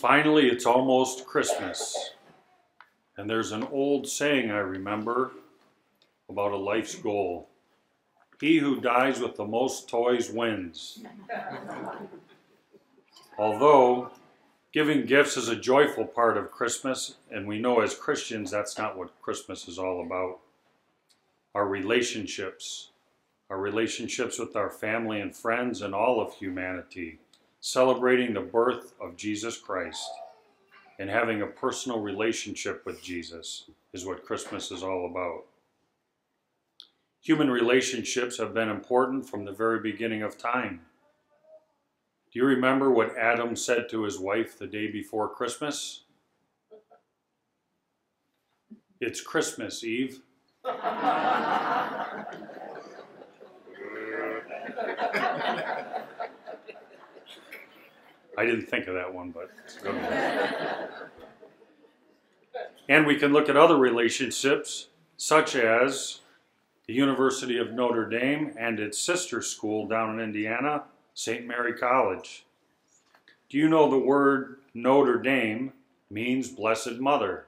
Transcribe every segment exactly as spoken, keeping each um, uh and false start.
Finally, it's almost Christmas, and there's an old saying I remember about a life's goal. He who dies with the most toys wins. Although giving gifts is a joyful part of Christmas, and we know as Christians that's not what Christmas is all about. Our relationships, our relationships with our family and friends and all of humanity, celebrating the birth of Jesus Christ and having a personal relationship with Jesus is what Christmas is all about. Human relationships have been important from the very beginning of time. Do you remember what Adam said to his wife the day before Christmas? It's Christmas Eve. I didn't think of that one, but it's a good one. And we can look at other relationships, such as the University of Notre Dame and its sister school down in Indiana, Saint Mary College. Do you know the word Notre Dame means Blessed Mother?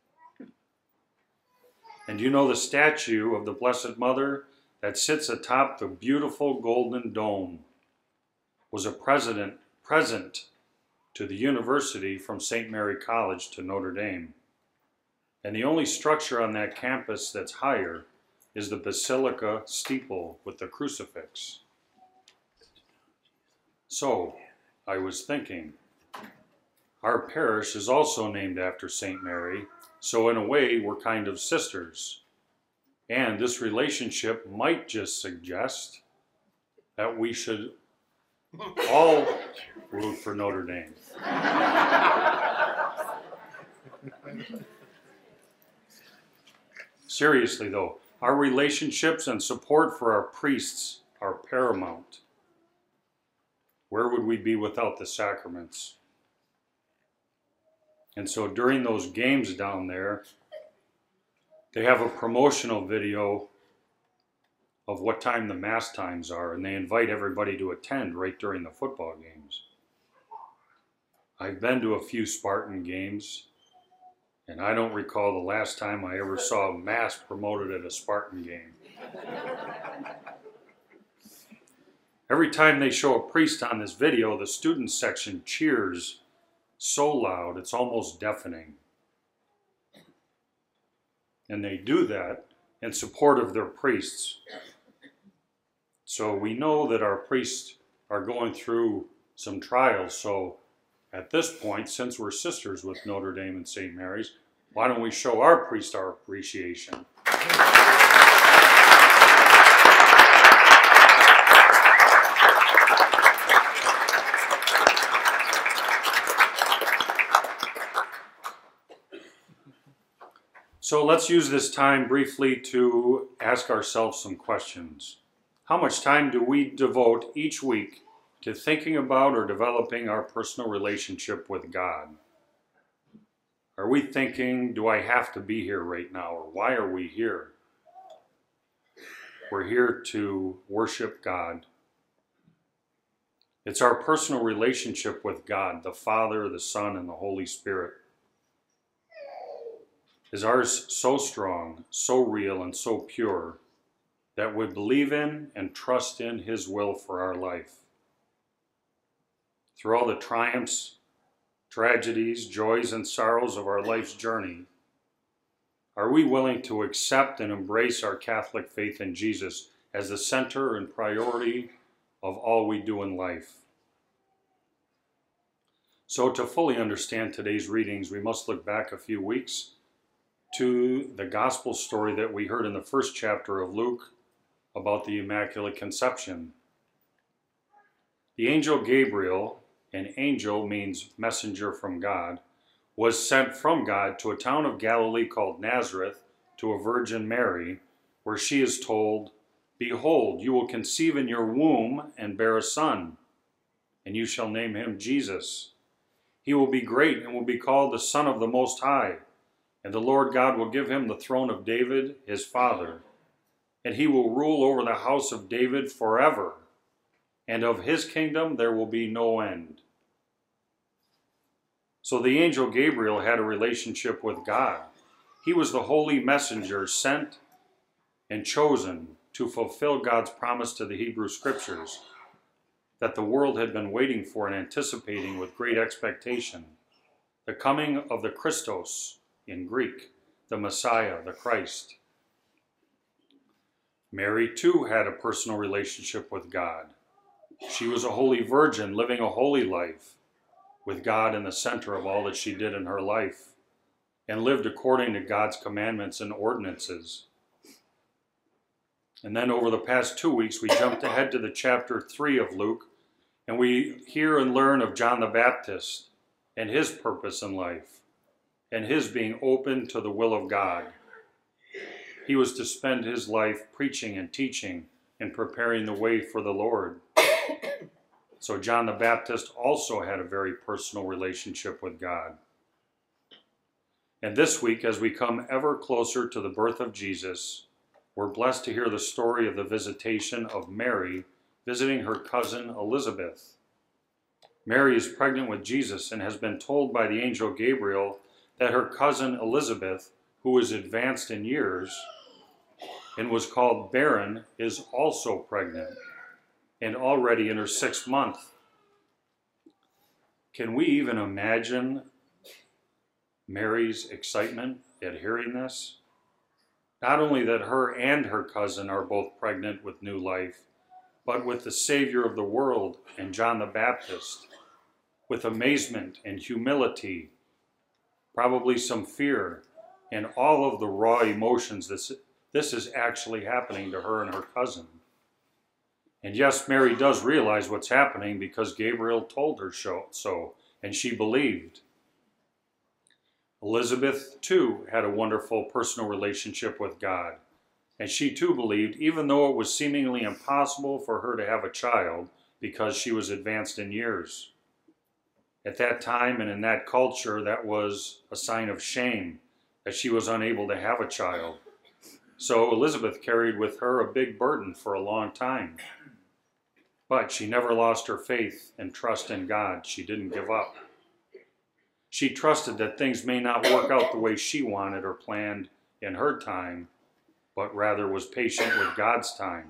And do you know the statue of the Blessed Mother that sits atop the beautiful golden dome was a president present to the university from Saint Mary College to Notre Dame? And the only structure on that campus that's higher is the Basilica steeple with the crucifix. So, I was thinking, our parish is also named after Saint Mary, so in a way we're kind of sisters. And this relationship might just suggest that we should all root for Notre Dame. Seriously though, our relationships and support for our priests are paramount. Where would we be without the sacraments? And so during those games down there, they have a promotional video of what time the mass times are, and they invite everybody to attend right during the football games. I've been to a few Spartan games, and I don't recall the last time I ever saw mass promoted at a Spartan game. Every time they show a priest on this video, the student section cheers so loud, it's almost deafening. And they do that in support of their priests. So we know that our priests are going through some trials. So at this point, since we're sisters with Notre Dame and Saint Mary's, why don't we show our priest our appreciation? So let's use this time briefly to ask ourselves some questions. How much time do we devote each week to thinking about or developing our personal relationship with God? Are we thinking, do I have to be here right now, or why are we here? We're here to worship God. It's our personal relationship with God, the Father, the Son, and the Holy Spirit. Is ours so strong, so real, and so pure that we believe in and trust in His will for our life? Through all the triumphs, tragedies, joys, and sorrows of our life's journey, are we willing to accept and embrace our Catholic faith in Jesus as the center and priority of all we do in life? So to fully understand today's readings, we must look back a few weeks to the gospel story that we heard in the first chapter of Luke about the Immaculate Conception. The angel Gabriel, and angel means messenger from God, was sent from God to a town of Galilee called Nazareth to a Virgin Mary, where she is told, "Behold, you will conceive in your womb and bear a son, and you shall name him Jesus. He will be great and will be called the Son of the Most High. And the Lord God will give him the throne of David, his father, and he will rule over the house of David forever, and of his kingdom there will be no end." So the angel Gabriel had a relationship with God. He was the holy messenger sent and chosen to fulfill God's promise to the Hebrew Scriptures that the world had been waiting for and anticipating with great expectation. The coming of the Christos in Greek, the Messiah, the Christ. Mary too had a personal relationship with God. She was a holy virgin living a holy life with God in the center of all that she did in her life and lived according to God's commandments and ordinances. And then over the past two weeks, we jumped ahead to the chapter three of Luke, and we hear and learn of John the Baptist and his purpose in life and his being open to the will of God. He was to spend his life preaching and teaching and preparing the way for the Lord. So John the Baptist also had a very personal relationship with God. And this week, as we come ever closer to the birth of Jesus, we're blessed to hear the story of the visitation of Mary visiting her cousin Elizabeth. Mary is pregnant with Jesus and has been told by the angel Gabriel that her cousin Elizabeth, who is advanced in years and was called barren, is also pregnant and already in her sixth month. Can we even imagine Mary's excitement at hearing this? Not only that her and her cousin are both pregnant with new life, but with the Savior of the world and John the Baptist, with amazement and humility, probably some fear, and all of the raw emotions. This, this is actually happening to her and her cousin. And yes, Mary does realize what's happening because Gabriel told her so, and she believed. Elizabeth, too, had a wonderful personal relationship with God, and she too believed, even though it was seemingly impossible for her to have a child because she was advanced in years. At that time and in that culture, that was a sign of shame that she was unable to have a child. So Elizabeth carried with her a big burden for a long time. But she never lost her faith and trust in God. She didn't give up. She trusted that things may not work out the way she wanted or planned in her time, but rather was patient with God's time.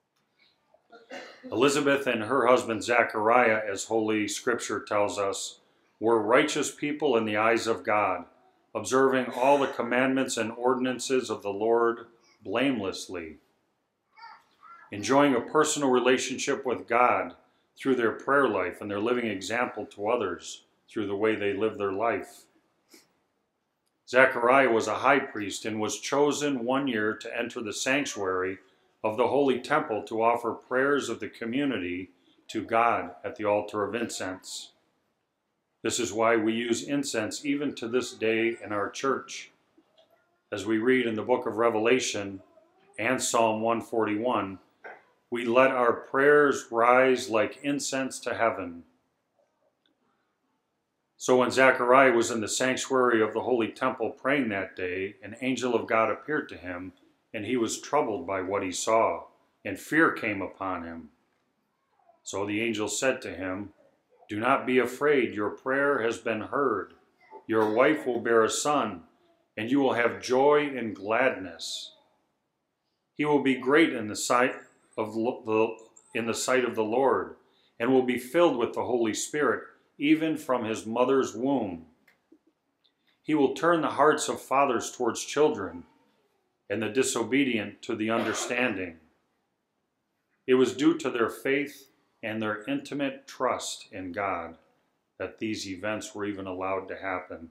Elizabeth and her husband Zechariah, as Holy Scripture tells us, were righteous people in the eyes of God, observing all the commandments and ordinances of the Lord blamelessly, enjoying a personal relationship with God through their prayer life and their living example to others through the way they lived their life. Zechariah was a high priest and was chosen one year to enter the sanctuary of the Holy Temple to offer prayers of the community to God at the altar of incense. This is why we use incense even to this day in our church. As we read in the book of Revelation and Psalm one forty-one, we let our prayers rise like incense to heaven. So when Zechariah was in the sanctuary of the Holy Temple praying that day, an angel of God appeared to him, and he was troubled by what he saw, and fear came upon him. So the angel said to him, "Do not be afraid, your prayer has been heard. Your wife will bear a son, and you will have joy and gladness. He will be great in the sight of the in the sight of the Lord, and will be filled with the Holy Spirit, even from his mother's womb. He will turn the hearts of fathers towards children, and the disobedient to the understanding." It was due to their faith and their intimate trust in God that these events were even allowed to happen.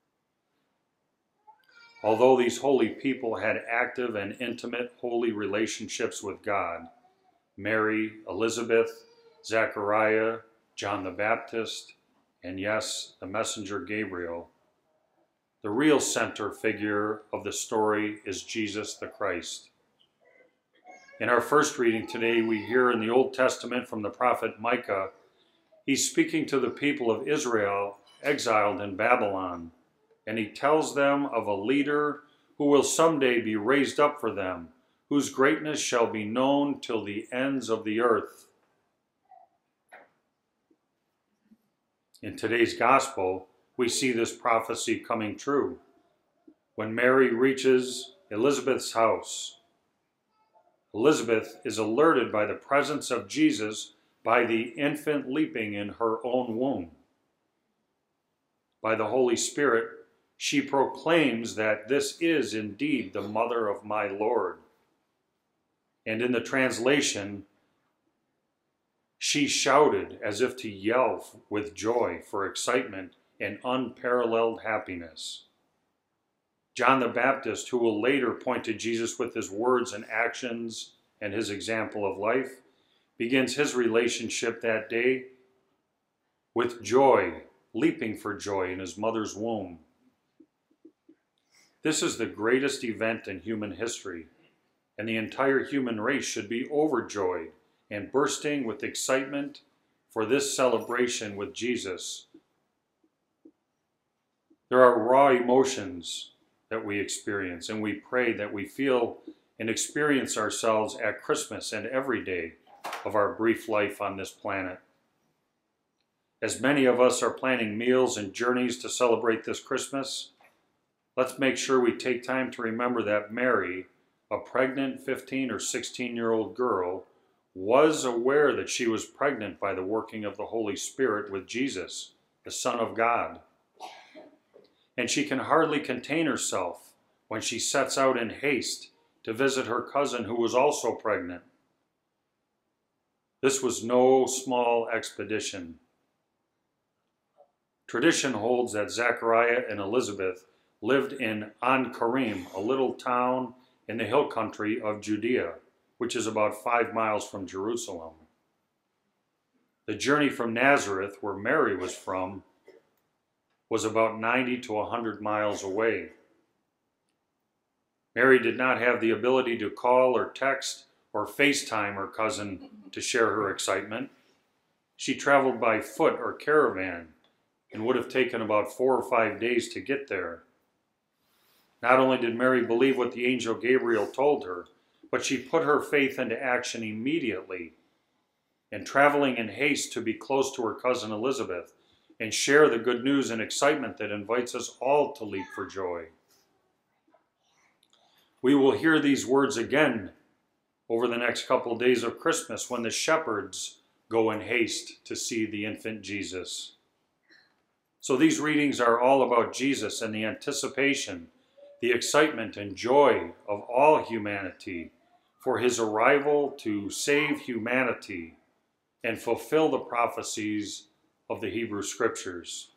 Although these holy people had active and intimate holy relationships with God, Mary, Elizabeth, Zechariah, John the Baptist, and yes, the messenger Gabriel, the real center figure of the story is Jesus the Christ. In our first reading today, we hear in the Old Testament from the prophet Micah, he's speaking to the people of Israel exiled in Babylon, and he tells them of a leader who will someday be raised up for them, whose greatness shall be known till the ends of the earth. In today's gospel, we see this prophecy coming true. When Mary reaches Elizabeth's house, Elizabeth is alerted by the presence of Jesus by the infant leaping in her own womb. By the Holy Spirit, she proclaims that this is indeed the mother of my Lord. And in the translation, she shouted as if to yell with joy for excitement and unparalleled happiness. John the Baptist, who will later point to Jesus with his words and actions and his example of life, begins his relationship that day with joy, leaping for joy in his mother's womb. This is the greatest event in human history, and the entire human race should be overjoyed and bursting with excitement for this celebration with Jesus. There are raw emotions that we experience, and we pray that we feel and experience ourselves at Christmas and every day of our brief life on this planet. As many of us are planning meals and journeys to celebrate this Christmas, let's make sure we take time to remember that Mary, a pregnant fifteen or sixteen-year-old girl, was aware that she was pregnant by the working of the Holy Spirit with Jesus, the Son of God. And she can hardly contain herself when she sets out in haste to visit her cousin who was also pregnant. This was no small expedition. Tradition holds that Zechariah and Elizabeth lived in An Karim, a little town in the hill country of Judea, which is about five miles from Jerusalem. The journey from Nazareth, where Mary was from, was about ninety to one hundred miles away. Mary did not have the ability to call or text or FaceTime her cousin to share her excitement. She traveled by foot or caravan and would have taken about four or five days to get there. Not only did Mary believe what the angel Gabriel told her, but she put her faith into action immediately, and traveling in haste to be close to her cousin Elizabeth and share the good news and excitement that invites us all to leap for joy. We will hear these words again over the next couple of days of Christmas when the shepherds go in haste to see the infant Jesus. So these readings are all about Jesus and the anticipation, the excitement and joy of all humanity for his arrival to save humanity and fulfill the prophecies of the Hebrew Scriptures.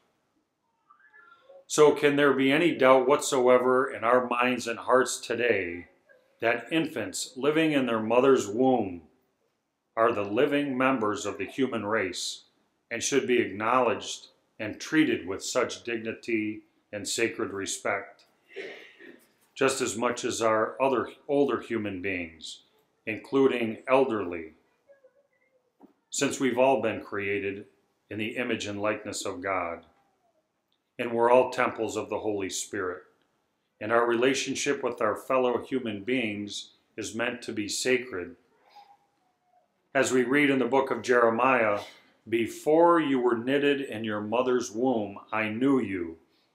So can there be any doubt whatsoever in our minds and hearts today that infants living in their mother's womb are the living members of the human race and should be acknowledged and treated with such dignity and sacred respect, just as much as our other older human beings, including elderly, since we've all been created in the image and likeness of God, and we're all temples of the Holy Spirit, and our relationship with our fellow human beings is meant to be sacred. As we read in the book of Jeremiah, "Before you were knitted in your mother's womb, I knew you."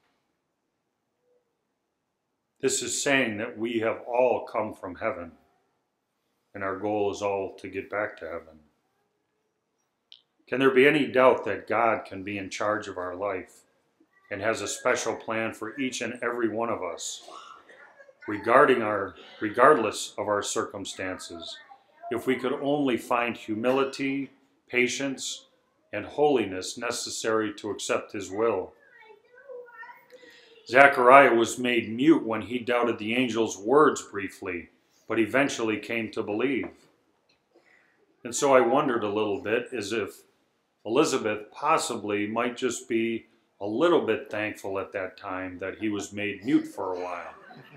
This is saying that we have all come from heaven, and our goal is all to get back to heaven. Can there be any doubt that God can be in charge of our life and has a special plan for each and every one of us, regarding our, regardless of our circumstances, if we could only find humility, patience, and holiness necessary to accept his will? Zechariah was made mute when he doubted the angel's words briefly, but eventually came to believe. And so I wondered a little bit as if Elizabeth possibly might just be a little bit thankful at that time that he was made mute for a while.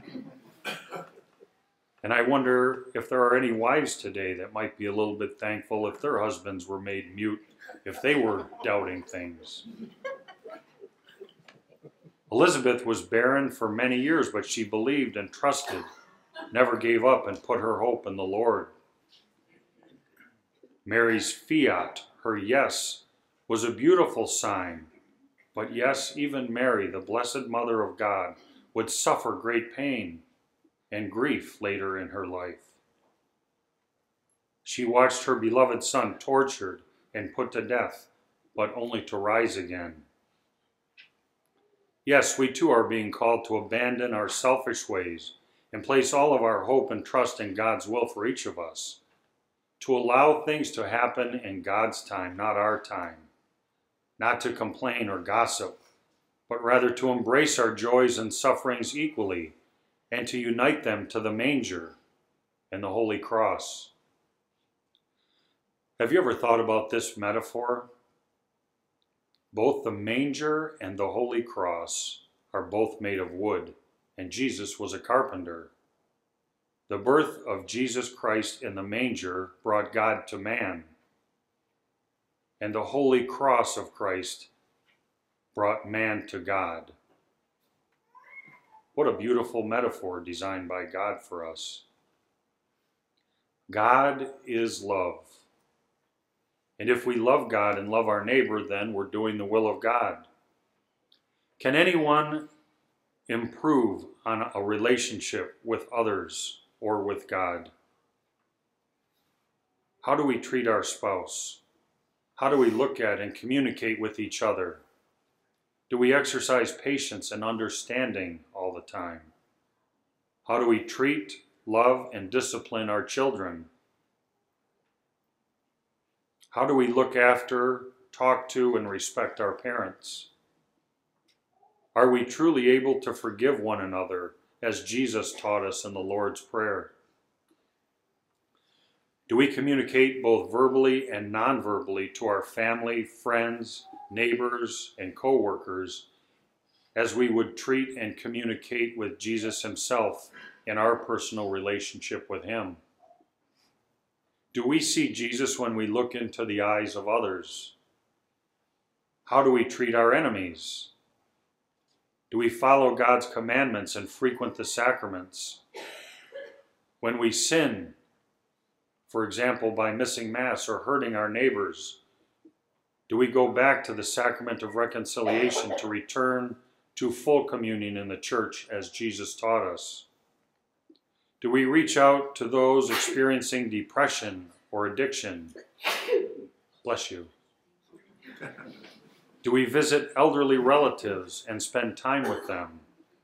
And I wonder if there are any wives today that might be a little bit thankful if their husbands were made mute, if they were doubting things. Elizabeth was barren for many years, but she believed and trusted, never gave up, and put her hope in the Lord. Mary's fiat, her yes, was a beautiful sign, But yes, even Mary, the Blessed Mother of God, would suffer great pain and grief later in her life. She watched her beloved Son tortured and put to death, but only to rise again. Yes, we too are being called to abandon our selfish ways and place all of our hope and trust in God's will for each of us, to allow things to happen in God's time, not our time, not to complain or gossip, but rather to embrace our joys and sufferings equally and to unite them to the manger and the Holy Cross. Have you ever thought about this metaphor? Both the manger and the Holy Cross are both made of wood, and Jesus was a carpenter. The birth of Jesus Christ in the manger brought God to man, and the Holy Cross of Christ brought man to God. What a beautiful metaphor designed by God for us. God is love. And if we love God and love our neighbor, then we're doing the will of God. Can anyone improve on a relationship with others or with God? How do we treat our spouse? How do we look at and communicate with each other? Do we exercise patience and understanding all the time? How do we treat, love, and discipline our children? How do we look after, talk to, and respect our parents? Are we truly able to forgive one another as Jesus taught us in the Lord's Prayer? Do we communicate both verbally and non-verbally to our family, friends, neighbors, and co-workers as we would treat and communicate with Jesus himself in our personal relationship with him? Do we see Jesus when we look into the eyes of others? How do we treat our enemies? Do we follow God's commandments and frequent the sacraments? When we sin, for example, by missing Mass or hurting our neighbors, do we go back to the sacrament of reconciliation to return to full communion in the church as Jesus taught us? Do we reach out to those experiencing depression or addiction? Bless you. Do we visit elderly relatives and spend time with them?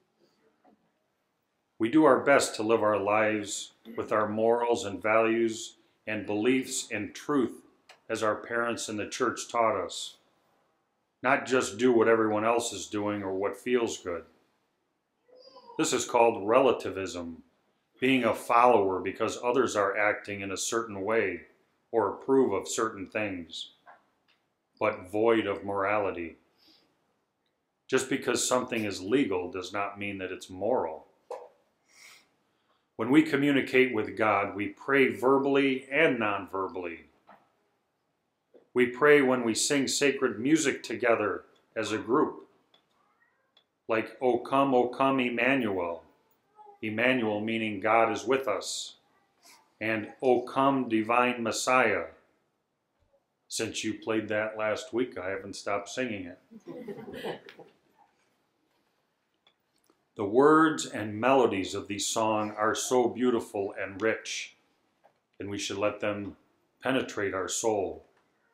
We do our best to live our lives with our morals and values and beliefs in truth as our parents in the church taught us. Not just do what everyone else is doing or what feels good. This is called relativism, being a follower because others are acting in a certain way or approve of certain things, but void of morality. Just because something is legal does not mean that it's moral. When we communicate with God, we pray verbally and non-verbally. We pray when we sing sacred music together as a group, like O come, O come, Emmanuel. Emmanuel meaning God is with us. And O come, Divine Messiah. Since you played that last week, I haven't stopped singing it. The words and melodies of these songs are so beautiful and rich, and we should let them penetrate our soul.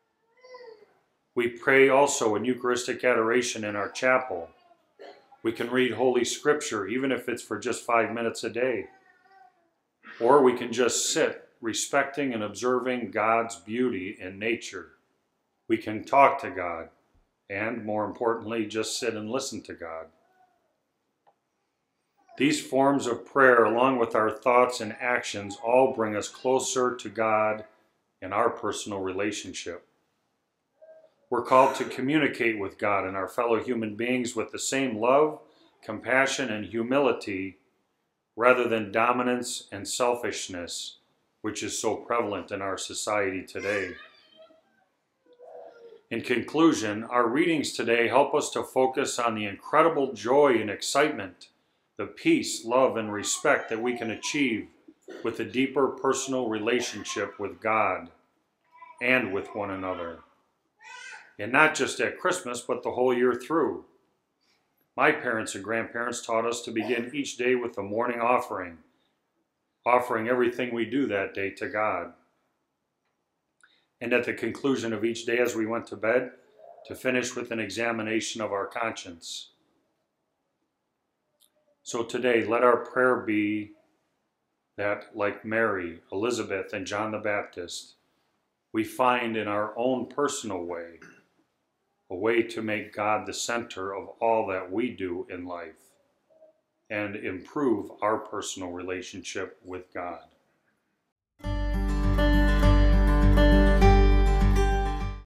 We pray also in Eucharistic adoration in our chapel. We can read Holy Scripture, even if it's for just five minutes a day. Or we can just sit, respecting and observing God's beauty in nature. We can talk to God, and more importantly, just sit and listen to God. These forms of prayer, along with our thoughts and actions, all bring us closer to God in our personal relationship. We're called to communicate with God and our fellow human beings with the same love, compassion, and humility, rather than dominance and selfishness, which is so prevalent in our society today. In conclusion, our readings today help us to focus on the incredible joy and excitement, the peace, love, and respect that we can achieve with a deeper personal relationship with God and with one another. And not just at Christmas, but the whole year through. My parents and grandparents taught us to begin each day with the morning offering, offering everything we do that day to God. And at the conclusion of each day as we went to bed, to finish with an examination of our conscience. So today, let our prayer be that, like Mary, Elizabeth, and John the Baptist, we find in our own personal way a way to make God the center of all that we do in life and improve our personal relationship with God.